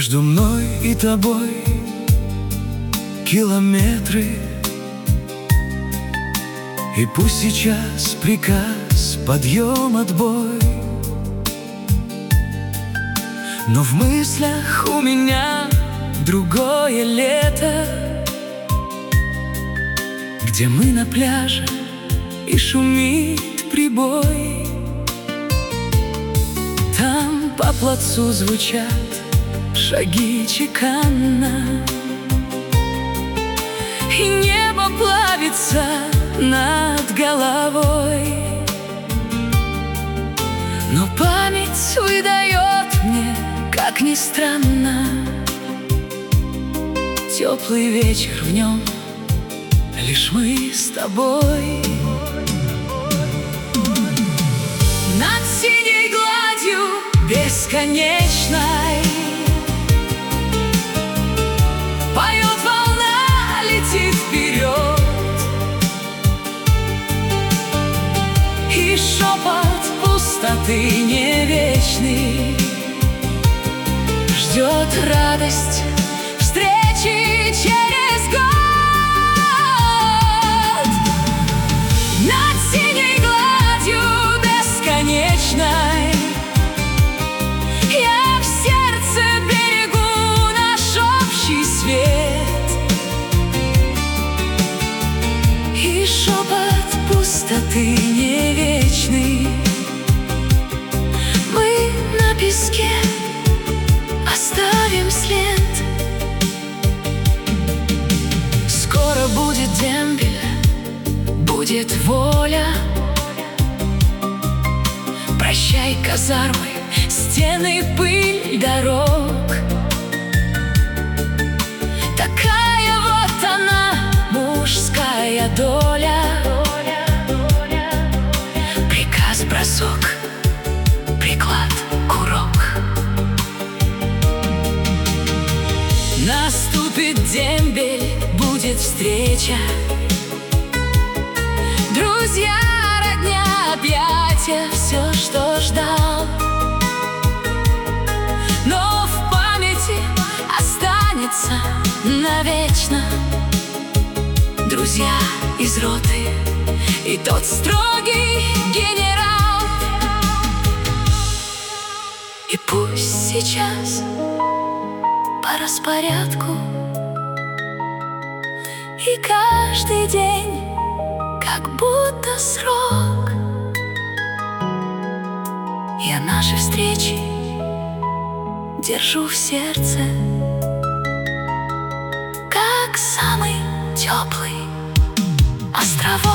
Между мной и тобой километры, и пусть сейчас приказ, подъем, отбой, но в мыслях у меня другое лето, где мы на пляже и шумит прибой. Там по плацу звучат шаги чеканно, и небо плавится над головой. Но память выдает мне, как ни странно, теплый вечер, в нем лишь мы с тобой. Над синей гладью бесконечной поет волна, летит вперед, и шепот пустоты не вечный ждет радость встречи через год. Над синей гладью бесконечной я в сердце берегу наш общий свет, и шепот пустоты не вечный. Мы на песке оставим след. Скоро будет дембель, будет воля. Прощай, казармы, стены, пыль дорог. Такая вот она, мужская доля. Приказ, бросок, приклад, курок. Наступит дембель, будет встреча. Друзья, родня, объятия, все, что ждал. Но в памяти останется навечно друзья из роты и тот строгий генерал. И пусть сейчас по распорядку, и каждый день как будто срок, я наши встречи держу в сердце, как самый теплый островок.